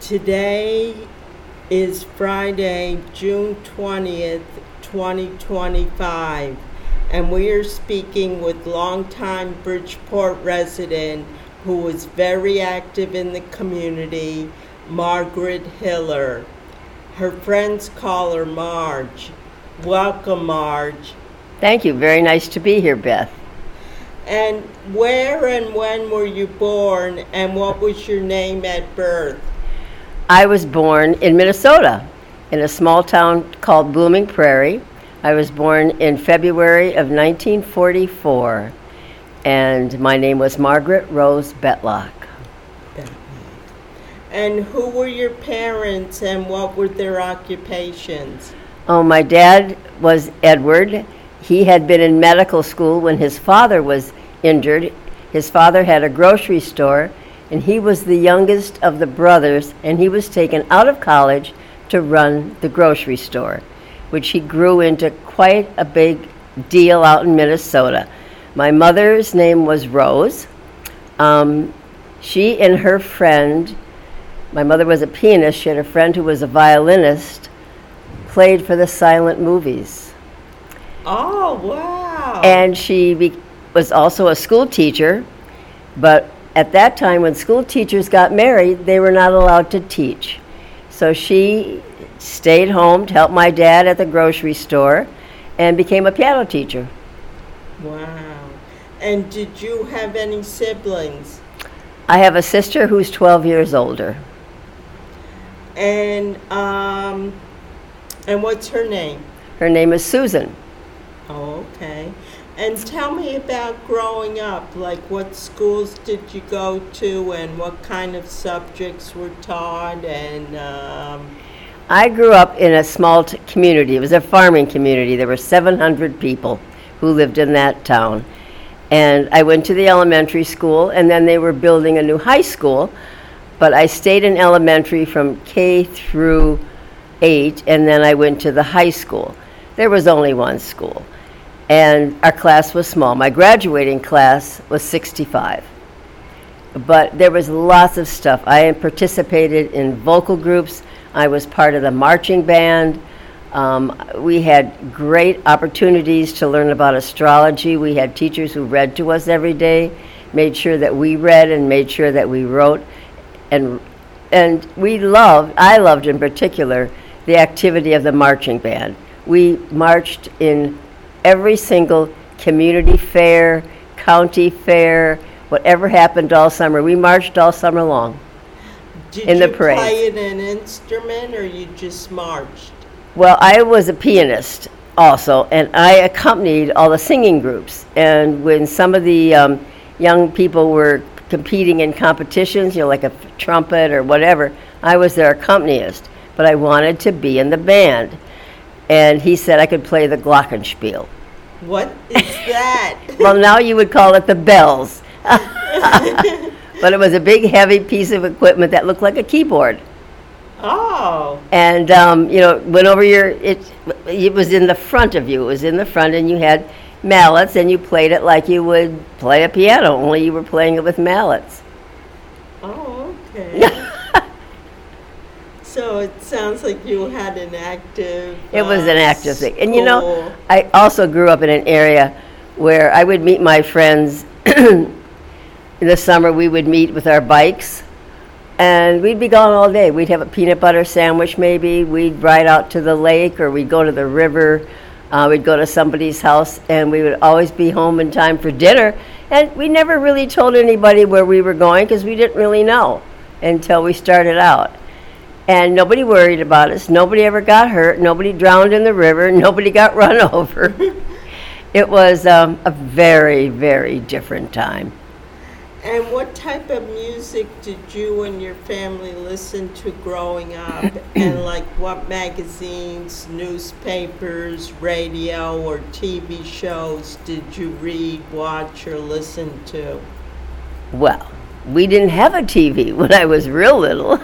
Today is Friday, June 20th, 2025, and we are speaking with longtime Bridgeport resident who was very active in the community, Margaret Hiller. Her friends call her Marge. Welcome, Marge. Thank you. Very nice to be here, Beth. And where and when were you born, and what was your name at birth? I was born in Minnesota, in a small town called Blooming Prairie. I was born in February of 1944, and my name was Margaret Rose Betlock. And who were your parents, and what were their occupations? Oh, my dad was Edward. He had been in medical school when his father was injured. His father had a grocery store, and he was the youngest of the brothers, and he was taken out of college to run the grocery store, which he grew into quite a big deal out in Minnesota. My mother's name was Rose. She and her friend, my mother was a pianist, she had a friend who was a violinist, played for the silent movies. Oh, wow. And she was also a school teacher, but at that time when school teachers got married, they were not allowed to teach. So she stayed home to help my dad at the grocery store and became a piano teacher. Wow. And did you have any siblings? I have a sister who's 12 years older. And what's her name? Her name is Susan. Oh, okay. And tell me about growing up. Like, what schools did you go to, and what kind of subjects were taught? And I grew up in a small community. It was a farming community. There were 700 people who lived in that town. And I went to the elementary school, and then they were building a new high school. But I stayed in elementary from K through 8, and then I went to the high school. There was only one school, and our class was small. My graduating class was 65. But there was lots of stuff. I participated in vocal groups. I was part of the marching band. We had great opportunities to learn about astrology. We had teachers who read to us every day, made sure that we read and made sure that we wrote. And I loved in particular the activity of the marching band. We marched in every single community fair, county fair, whatever happened all summer. We marched all summer long in the parade. Did you play an instrument, or you just marched? Well, I was a pianist also, and I accompanied all the singing groups. And when some of the young people were competing in competitions, like a trumpet or whatever, I was their accompanist. But I wanted to be in the band. And he said I could play the glockenspiel. What is that? Well, now you would call it the bells. But it was a big, heavy piece of equipment that looked like a keyboard. Oh. And, went over it was in the front of you. It was in the front, and you had mallets, and you played it like you would play a piano, only you were playing it with mallets. Oh, okay. So it sounds like you had an active It was an active thing. And school. I also grew up in an area where I would meet my friends. In the summer, we would meet with our bikes, and we'd be gone all day. We'd have a peanut butter sandwich maybe. We'd ride out to the lake, or we'd go to the river. We'd go to somebody's house, and we would always be home in time for dinner. And we never really told anybody where we were going because we didn't really know until we started out. And nobody worried about us. Nobody ever got hurt. Nobody drowned in the river. Nobody got run over. It was a very, very different time. And what type of music did you and your family listen to growing up? And like what magazines, newspapers, radio, or TV shows did you read, watch, or listen to? Well, we didn't have a TV when I was real little.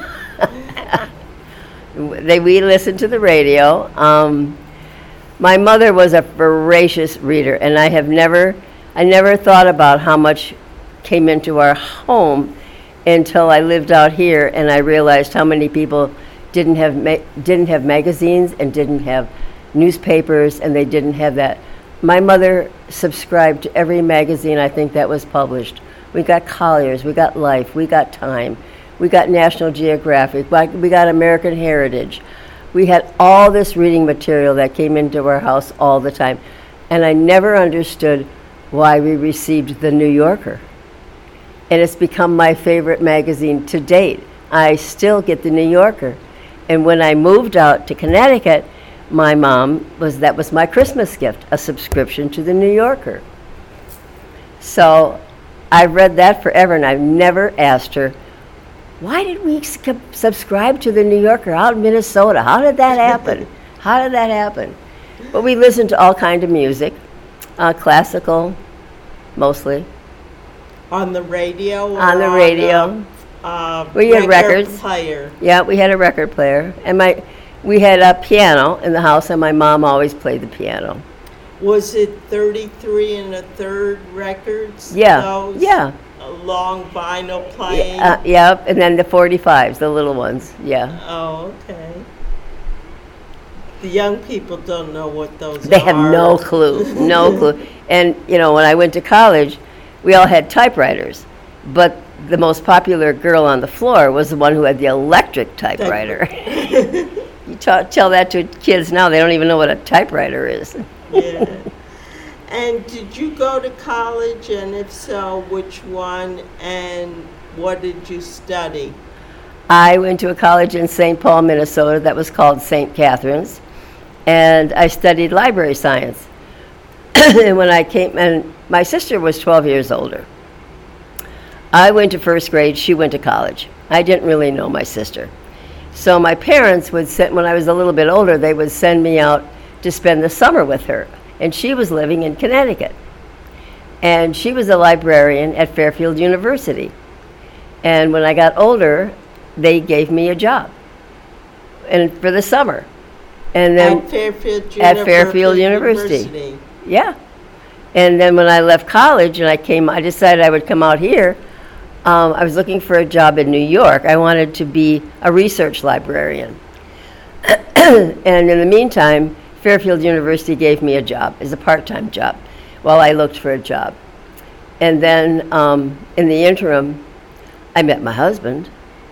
We listened to the radio. My mother was a voracious reader, and I never thought about how much came into our home until I lived out here and I realized how many people didn't have magazines and didn't have newspapers, and they didn't have that. My mother subscribed to every magazine I think that was published. We got Collier's, we got Life, we got Time, we got National Geographic, we got American Heritage. We had all this reading material that came into our house all the time. And I never understood why we received the New Yorker. And it's become my favorite magazine to date. I still get the New Yorker. And when I moved out to Connecticut, my mom that was my Christmas gift, a subscription to the New Yorker. So I've read that forever, and I've never asked her, why did we subscribe to the New Yorker out in Minnesota? How did that happen? How did that happen? But we listened to all kinds of music, classical, mostly. On the radio? Or on the radio. We had records. Player. Yeah, we had a record player. And we had a piano in the house, and my mom always played the piano. Was it 33 1/3 records? Yeah, those? yeah. A long vinyl playing? Yeah, and then the 45s, the little ones, yeah. Oh, okay. The young people don't know what those They are. have no clue, no clue. And, when I went to college, we all had typewriters, but the most popular girl on the floor was the one who had the electric typewriter. You tell that to kids now, they don't even know what a typewriter is. Yeah. And did you go to college, and if so, which one, and what did you study? I went to a college in St. Paul, Minnesota that was called St. Catherine's, and I studied library science. And when I came, and my sister was 12 years older. I went to first grade, she went to college. I didn't really know my sister. So my parents would send, when I was a little bit older, they would send me out to spend the summer with her. And she was living in Connecticut. And she was a librarian at Fairfield University. And when I got older, they gave me a job, and for the summer. And then At Fairfield University. Yeah. And then when I left college and I decided I would come out here. I was looking for a job in New York. I wanted to be a research librarian. And in the meantime, Fairfield University gave me a job as a part-time job while I looked for a job. And then in the interim, I met my husband.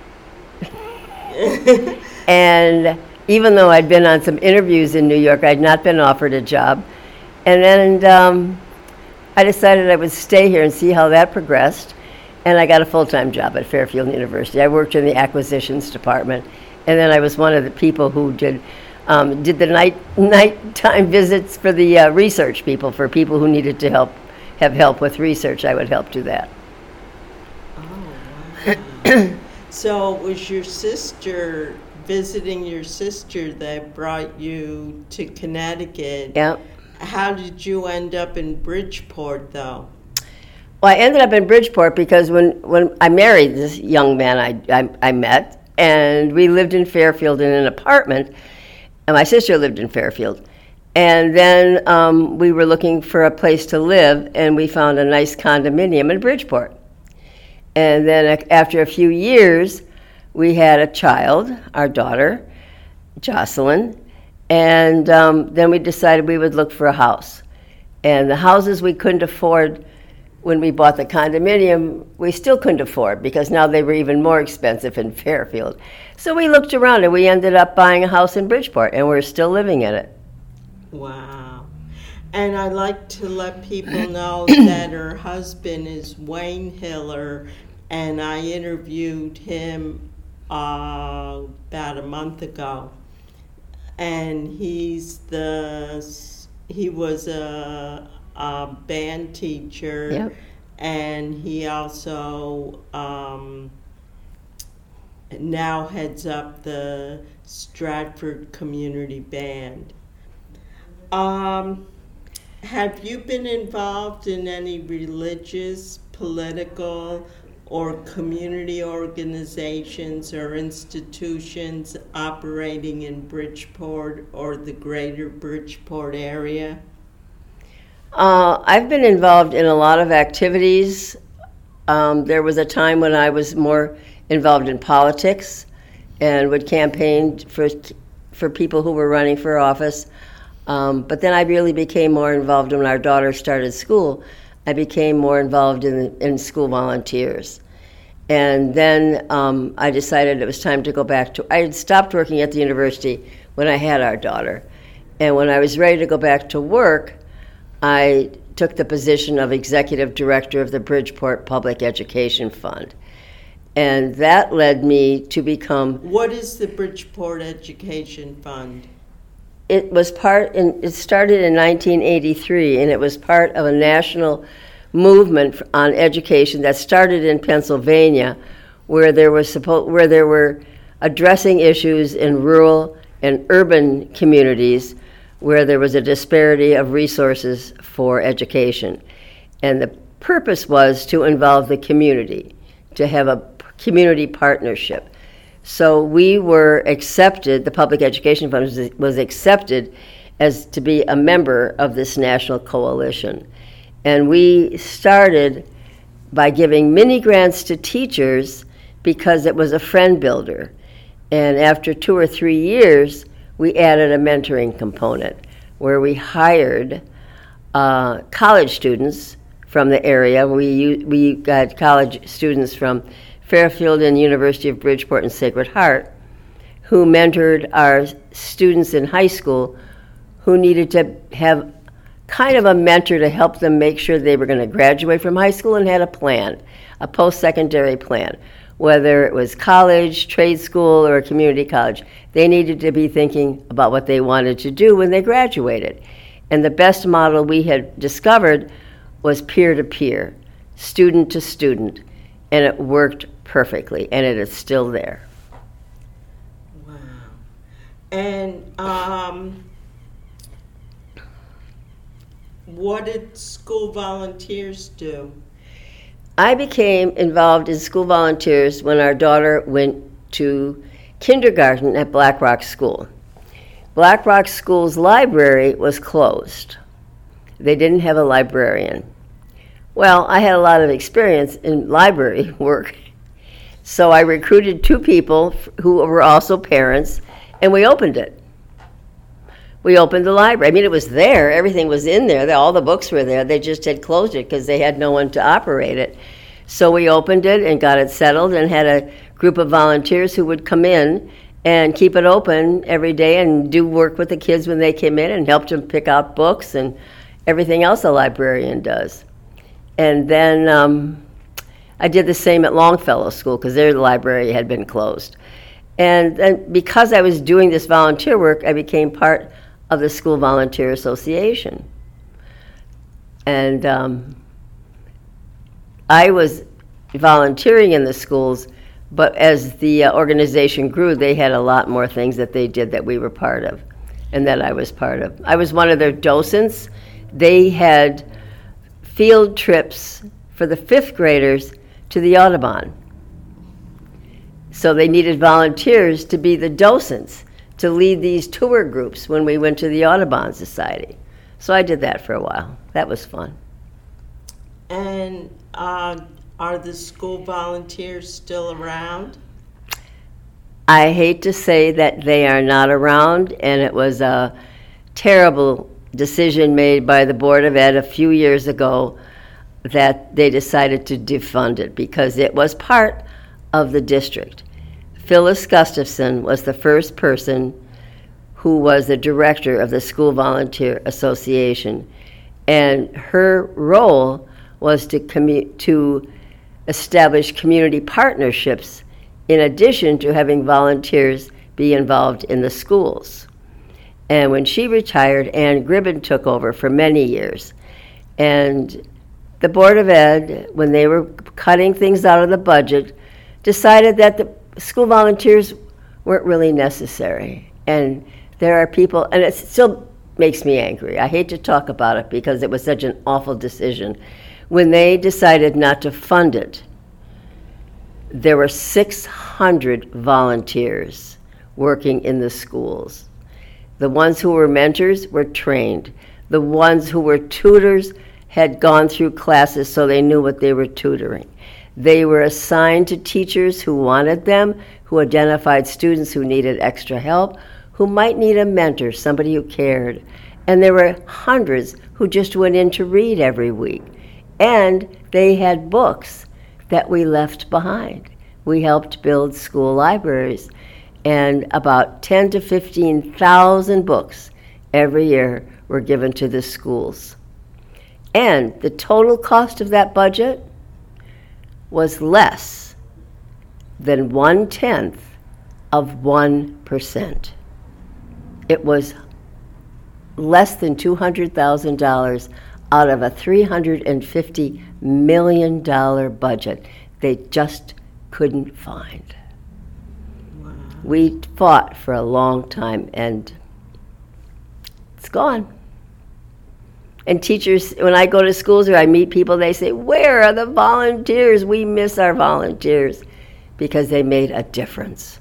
And even though I'd been on some interviews in New York, I'd not been offered a job. And then I decided I would stay here and see how that progressed. And I got a full-time job at Fairfield University. I worked in the acquisitions department. And then I was one of the people who did the nighttime visits for the research people, for people who needed to have help with research. I would help do that. Oh, wow. So it was your sister, visiting your sister, that brought you to Connecticut. Yep. How did you end up in Bridgeport, though? Well, I ended up in Bridgeport because when I married this young man I met, and we lived in Fairfield in an apartment, and my sister lived in Fairfield. And then we were looking for a place to live, and we found a nice condominium in Bridgeport. And then after a few years, we had a child, our daughter, Jocelyn, and then we decided we would look for a house. And the houses we couldn't afford when we bought the condominium, we still couldn't afford, because now they were even more expensive in Fairfield. So we looked around, and we ended up buying a house in Bridgeport, and we're still living in it. Wow. And I like to let people know that her husband is Wayne Hiller, and I interviewed him about a month ago. And he was a band teacher. Yep. And he also now heads up the Stratford Community Band. Have you been involved in any religious, political, or community organizations or institutions operating in Bridgeport or the greater Bridgeport area? I've been involved in a lot of activities There was a time when I was more involved in politics and would campaign for people who were running for office. But then I really became more involved when our daughter started school. I became more involved in school volunteers. And then I decided it was time to go back to, I had stopped working at the university when I had our daughter. And when I was ready to go back to work, I took the position of executive director of the Bridgeport Public Education Fund. And that led me to become... What is the Bridgeport Education Fund? It started in 1983, and it was part of a national movement on education that started in Pennsylvania, where there were addressing issues in rural and urban communities where there was a disparity of resources for education. And the purpose was to involve the community, to have a community partnership. So we were accepted, the Public Education Fund was accepted as to be a member of this national coalition. And we started by giving mini grants to teachers because it was a friend builder. And after 2 or 3 years, we added a mentoring component where we hired college students from the area. We got college students from Fairfield and University of Bridgeport and Sacred Heart who mentored our students in high school who needed to have kind of a mentor to help them make sure they were going to graduate from high school and had a plan, a post-secondary plan. Whether it was college, trade school, or a community college, they needed to be thinking about what they wanted to do when they graduated. And the best model we had discovered was peer-to-peer, student to student, and it worked perfectly, and it is still there. Wow. And what did school volunteers do? I became involved in school volunteers when our daughter went to kindergarten at Black Rock School. Black Rock School's library was closed. They didn't have a librarian. Well, I had a lot of experience in library work, so I recruited 2 people who were also parents, and we opened it. We opened the library. I mean, it was there. Everything was in there. All the books were there. They just had closed it because they had no one to operate it. So we opened it and got it settled and had a group of volunteers who would come in and keep it open every day and do work with the kids when they came in and helped them pick out books and everything else a librarian does. And then I did the same at Longfellow School because their library had been closed. And then because I was doing this volunteer work, I became part of the School Volunteer Association. And I was volunteering in the schools, but as the organization grew, they had a lot more things that they did that we were part of and that I was part of. I was one of their docents. They had field trips for the 5th graders to the Audubon. So they needed volunteers to be the docents, to lead these tour groups when we went to the Audubon Society. So I did that for a while. That was fun. And are the school volunteers still around? I hate to say that they are not around, and it was a terrible decision made by the Board of Ed a few years ago that they decided to defund it because it was part of the district. Phyllis Gustafson was the first person who was the director of the School Volunteer Association, and her role was to establish community partnerships in addition to having volunteers be involved in the schools. And when she retired, Ann Gribben took over for many years. And the Board of Ed, when they were cutting things out of the budget, decided that the school volunteers weren't really necessary. And there are people, and it still makes me angry. I hate to talk about it because it was such an awful decision. When they decided not to fund it, there were 600 volunteers working in the schools. The ones who were mentors were trained. The ones who were tutors had gone through classes so they knew what they were tutoring. They were assigned to teachers who wanted them, who identified students who needed extra help, who might need a mentor, somebody who cared. And there were hundreds who just went in to read every week. And they had books that we left behind. We helped build school libraries, and about 10 to 15,000 books every year were given to the schools. And the total cost of that budget was less than 1/10 of 1%. It was less than $200,000 out of a $350 million budget they just couldn't find. Wow. We fought for a long time, and it's gone. And teachers, when I go to schools or I meet people, they say, "Where are the volunteers? We miss our volunteers," because they made a difference.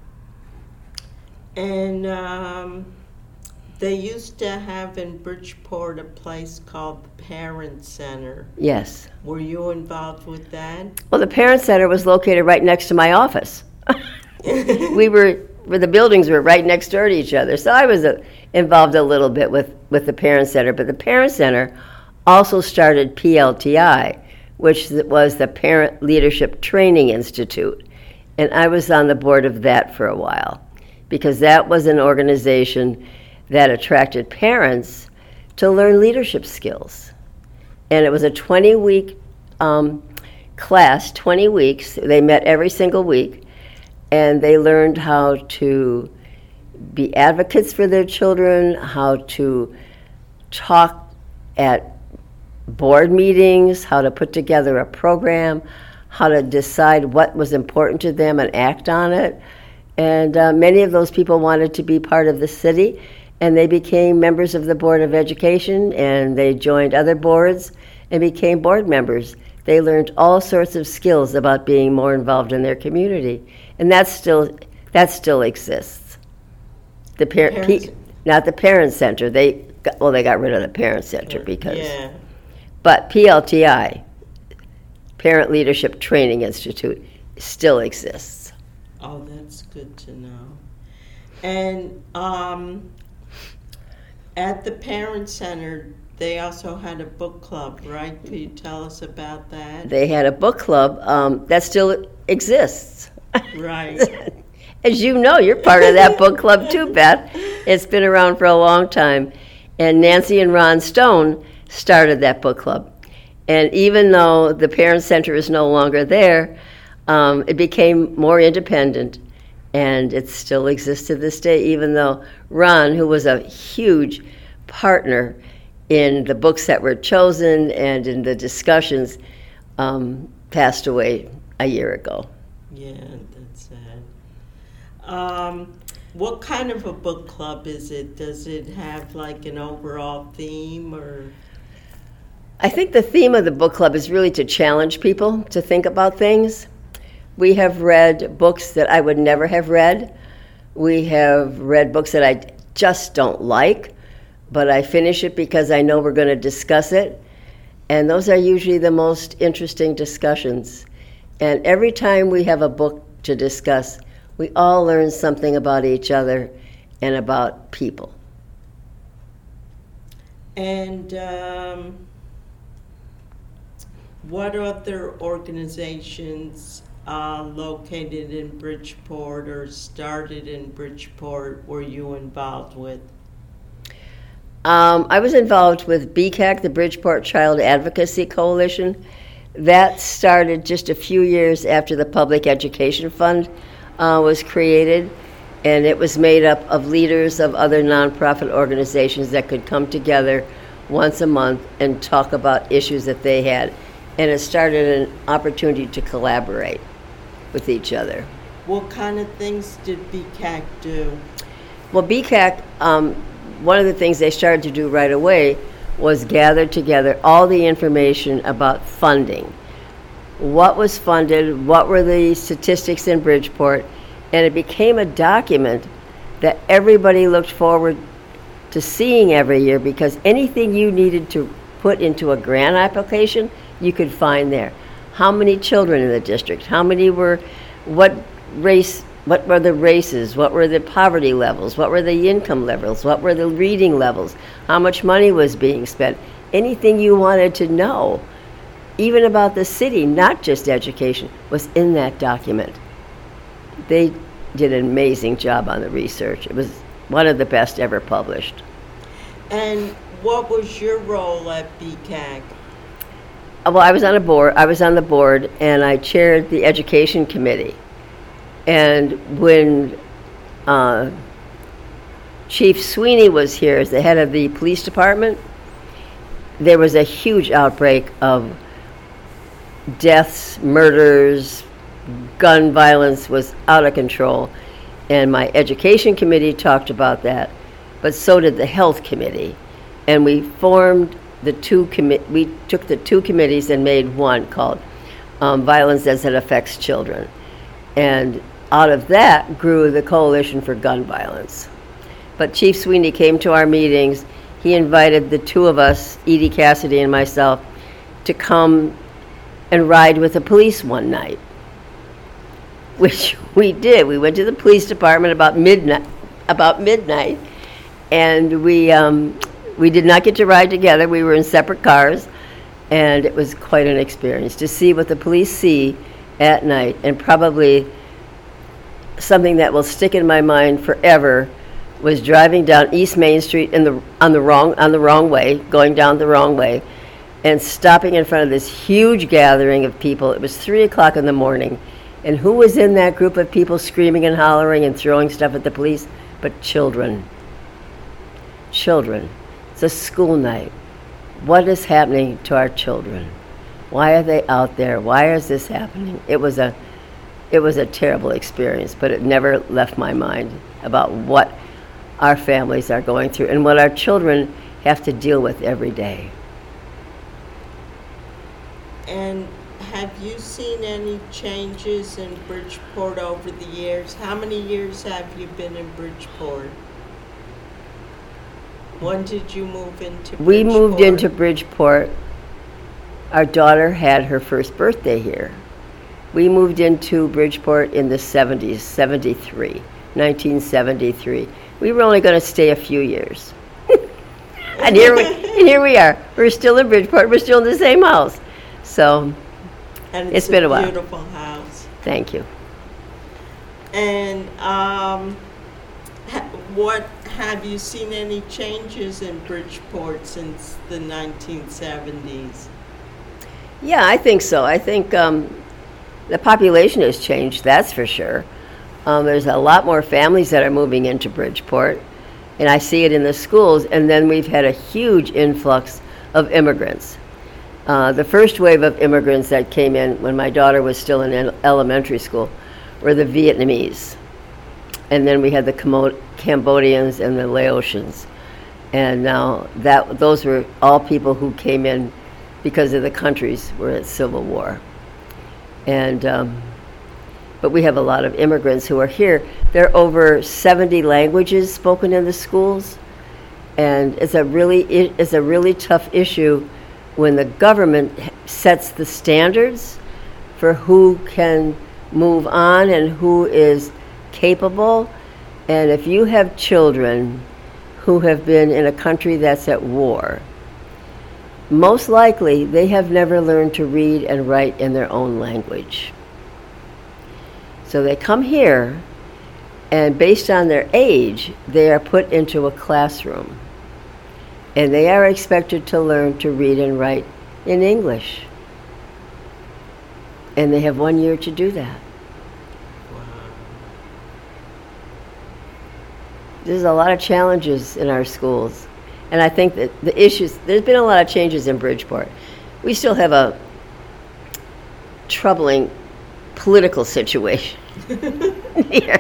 And they used to have in Bridgeport a place called the Parent Center. Yes. Were you involved with that? Well, the Parent Center was located right next to my office. The buildings were right next door to each other. So I was involved a little bit with the Parent Center. But the Parent Center also started PLTI, which was the Parent Leadership Training Institute. And I was on the board of that for a while, because that was an organization that attracted parents to learn leadership skills. And it was a 20-week class, 20 weeks. They met every single week, and they learned how to be advocates for their children, how to talk at board meetings, how to put together a program, how to decide what was important to them and act on it. And many of those people wanted to be part of the city, and they became members of the Board of Education, and they joined other boards and became board members. They learned all sorts of skills about being more involved in their community, and that still exists. Not the Parent Center. They got rid of the Parent Center because. Yeah. But PLTI, Parent Leadership Training Institute, still exists. Oh, that's good to know. And at the Parent Center, they also had a book club, right? Could you tell us about that? They had a book club that still exists. Right. As you know, you're part of that book club too, Beth. It's been around for a long time. And Nancy and Ron Stone started that book club. And even though the Parent Center is no longer there, it became more independent. And it still exists to this day, even though Ron, who was a huge partner in the books that were chosen and in the discussions, passed away a year ago. Yeah, that's sad. What kind of a book club is it? Does it have like an overall theme, or? I think the theme of the book club is really to challenge people to think about things. We have read books that I would never have read. We have read books that I just don't like, but I finish it because I know we're going to discuss it. And those are usually the most interesting discussions. And every time we have a book to discuss, we all learn something about each other and about people. And what other organizations located in Bridgeport or started in Bridgeport were you involved with? I was involved with BCAC, the Bridgeport Child Advocacy Coalition. That started just a few years after the Public Education Fund was created, and it was made up of leaders of other nonprofit organizations that could come together once a month and talk about issues that they had. And it started an opportunity to collaborate with each other. What kind of things did BCAC do? Well, BCAC, one of the things they started to do right away was gather together all the information about funding. What was funded, what were the statistics in Bridgeport, and it became a document that everybody looked forward to seeing every year, because anything you needed to put into a grant application, you could find there. how many children in the district, what what were the races, what were the poverty levels, what were the income levels, what were the reading levels, how much money was being spent, anything you wanted to know, even about the city, not just education, was in that document. They did an amazing job on the research. It was one of the best ever published. And what was your role at BCAG? Well, I was on the board, and I chaired the education committee. And when Chief Sweeney was here as the head of the police department, there was a huge outbreak of deaths, murders, gun violence was out of control. And my education committee talked about that, but so did the health committee. And we formed we took the two committees and made one called Violence as It Affects Children. And out of that grew the Coalition for Gun Violence. But Chief Sweeney came to our meetings. He invited the two of us, Edie Cassidy and myself, to come and ride with the police one night, which we did. We went to the police department about midnight, and we did not get to ride together. We were in separate cars, and it was quite an experience to see what the police see at night. And probably something that will stick in my mind forever was driving down East Main Street on the wrong way, going down the wrong way, and stopping in front of this huge gathering of people. It was 3 o'clock in the morning, and who was in that group of people screaming and hollering and throwing stuff at the police? But children. Children. It's a school night. What is happening to our children? Why are they out there? Why is this happening? It was a terrible experience, but it never left my mind about what our families are going through and what our children have to deal with every day. And have you seen any changes in Bridgeport over the years? How many years have you been in Bridgeport? When did you move into Bridgeport? We moved into Bridgeport. Our daughter had her first birthday here. We moved into Bridgeport in the 70s, 1973. We were only going to stay a few years. And here we are. We're still in Bridgeport. We're still in the same house. So and it's been a while. Beautiful house. Thank you. And what have you seen any changes in Bridgeport since the 1970s? Yeah, I think so. I think the population has changed, that's for sure. There's a lot more families that are moving into Bridgeport, and I see it in the schools. And then we've had a huge influx of immigrants. The first wave of immigrants that came in when my daughter was still in elementary school were the Vietnamese. And then we had the Cambodians and the Laotians. And now those were all people who came in because of the countries were at civil war. And but we have a lot of immigrants who are here. There are over 70 languages spoken in the schools, and it's a really tough issue when the government sets the standards for who can move on and who is capable. And if you have children who have been in a country that's at war, most likely they have never learned to read and write in their own language. So they come here, and based on their age, they are put into a classroom. And they are expected to learn to read and write in English. And they have 1 year to do that. Wow. There's a lot of challenges in our schools. And I think that there's been a lot of changes in Bridgeport. We still have a troubling political situation here.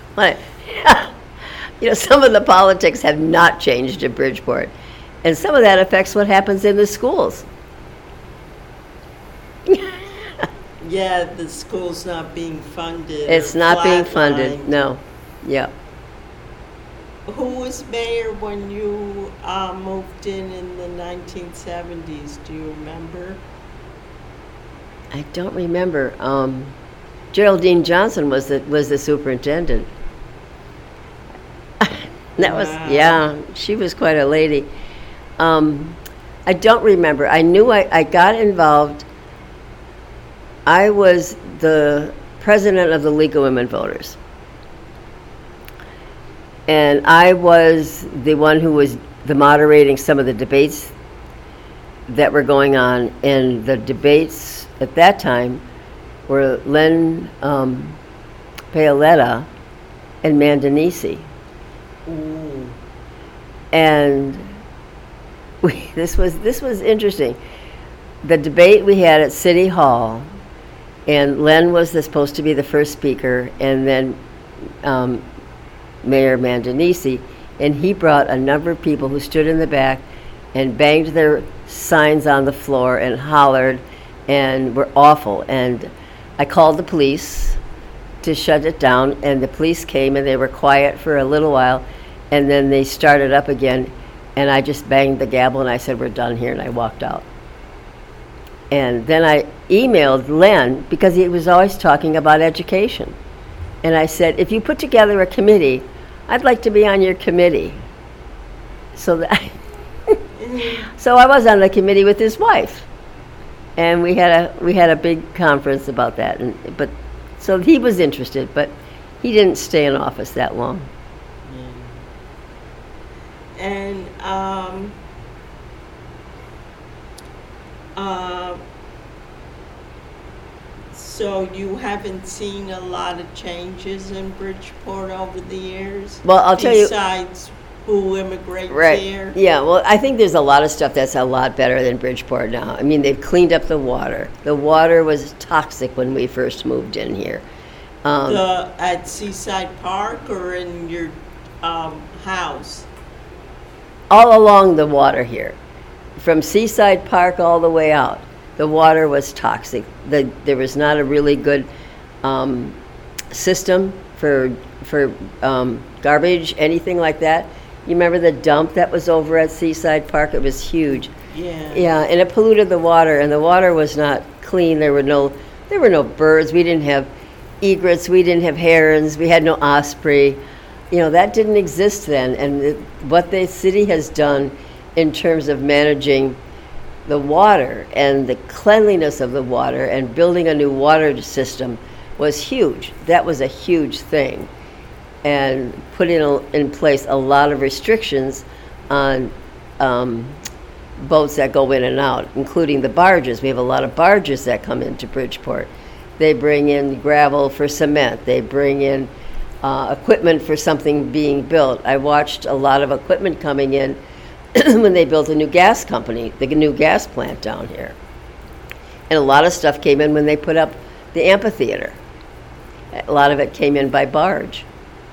Some of the politics have not changed in Bridgeport. And some of that affects what happens in the schools. Yeah, the school's not being funded. It's not being funded, no. Yeah. Who was mayor when you moved in the 1970s? Do you remember? I don't remember. Geraldine Johnson was the superintendent. That was, Wow. yeah, she was quite a lady. I don't remember. I knew I got involved. I was the president of the League of Women Voters. And I was the one who was the moderating some of the debates that were going on. And the debates at that time were Len Paoletta and Mandanisi. Ooh. And this was interesting. The debate we had at City Hall, and Len was supposed to be the first speaker, and then Mayor Mandanisi, and he brought a number of people who stood in the back and banged their signs on the floor and hollered and were awful. And I called the police to shut it down, and the police came and they were quiet for a little while, and then they started up again, and I just banged the gavel and I said, "We're done here," and I walked out. And then I emailed Len, because he was always talking about education. And I said, "If you put together a committee, I'd like to be on your committee." So that so I was on the committee with his wife. And we had a big conference about that. But so he was interested, but he didn't stay in office that long. And so you haven't seen a lot of changes in Bridgeport over the years? Well, I'll tell you. Besides who immigrates Right. here? Yeah, well, I think there's a lot of stuff that's a lot better than Bridgeport now. I mean, they've cleaned up the water. The water was toxic when we first moved in here. At Seaside Park or in your house? All along the water here, from Seaside Park all the way out, the water was toxic. There was not a really good system for garbage, anything like that. You remember the dump that was over at Seaside Park? It was huge. Yeah. Yeah, and it polluted the water, and the water was not clean. There were no birds. We didn't have egrets. We didn't have herons. We had no osprey. You know, that didn't exist then. And what the city has done in terms of managing the water and the cleanliness of the water and building a new water system was huge. That was a huge thing. And put in place a lot of restrictions on boats that go in and out, including the barges. We have a lot of barges that come into Bridgeport. They bring in gravel for cement. They bring in equipment for something being built. I watched a lot of equipment coming in when they built a new gas company, the new gas plant down here. And a lot of stuff came in when they put up the amphitheater. A lot of it came in by barge.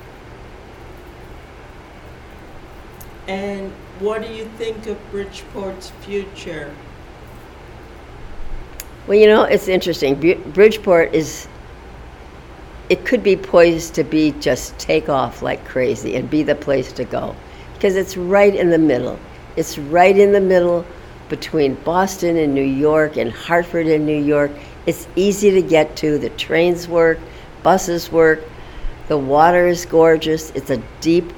And what do you think of Bridgeport's future? Well, you know, it's interesting. Bridgeport it could be poised to be just take off like crazy and be the place to go, because it's right in the middle. It's right in the middle between Boston and New York and Hartford and New York. It's easy to get to. The trains work, buses work. The water is gorgeous. It's a deep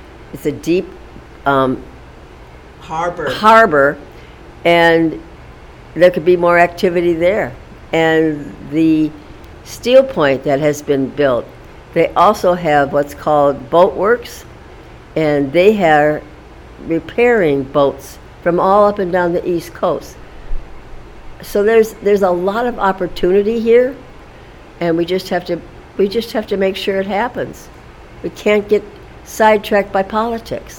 harbor, and there could be more activity there. And the steel point that has been built, they also have what's called Boat Works, and they are repairing boats from all up and down the East Coast. So there's a lot of opportunity here, and we just have to make sure it happens. We can't get sidetracked by politics.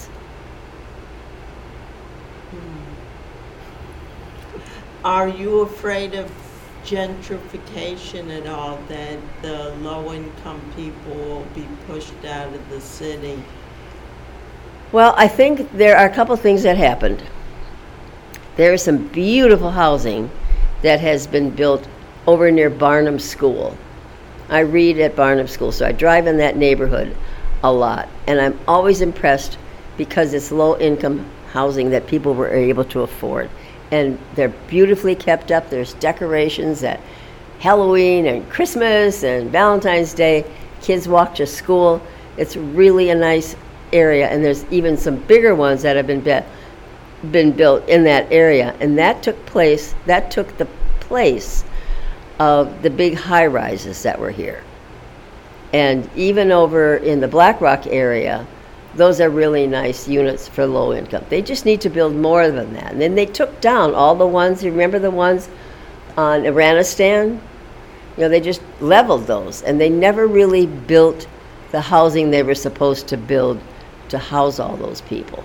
Are you afraid of gentrification at all, that the low-income people will be pushed out of the city? Well, I think there are a couple things that happened. There is some beautiful housing that has been built over near Barnum School. I read at Barnum School, so I drive in that neighborhood a lot. And I'm always impressed because it's low-income housing that people were able to afford. And they're beautifully kept up. There's decorations that Halloween and Christmas and Valentine's Day. Kids walk to school. It's really a nice area, and there's even some bigger ones that have been built in that area, and that took the place of the big high-rises that were here. And even over in the Black Rock area, those are really nice units for low income. They just need to build more than that. And then they took down all the ones, you remember the ones on Iranistan? They just leveled those, and they never really built the housing they were supposed to build to house all those people.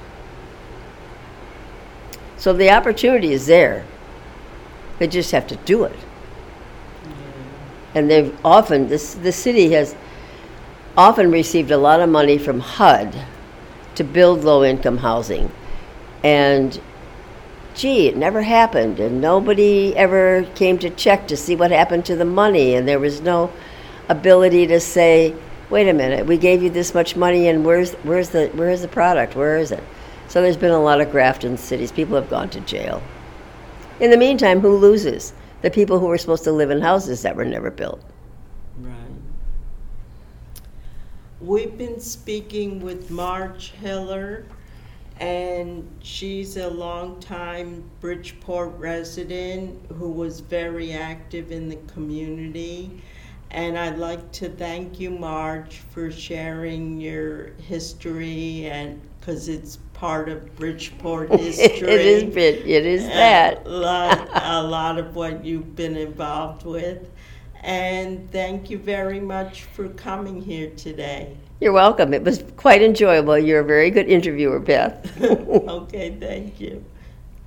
So the opportunity is there. They just have to do it. And they've often, the city has often received a lot of money from HUD to build low-income housing. And it never happened, and nobody ever came to check to see what happened to the money, and there was no ability to say, wait a minute, we gave you this much money, and where's the product? Where is it? So there's been a lot of graft in cities. People have gone to jail. In the meantime, who loses? The people who were supposed to live in houses that were never built. Right. We've been speaking with Marge Hiller, and she's a longtime Bridgeport resident who was very active in the community. And I'd like to thank you, Marge, for sharing your history, and because it's part of Bridgeport history. It is that. A lot of what you've been involved with. And thank you very much for coming here today. You're welcome. It was quite enjoyable. You're a very good interviewer, Beth. Okay, thank you.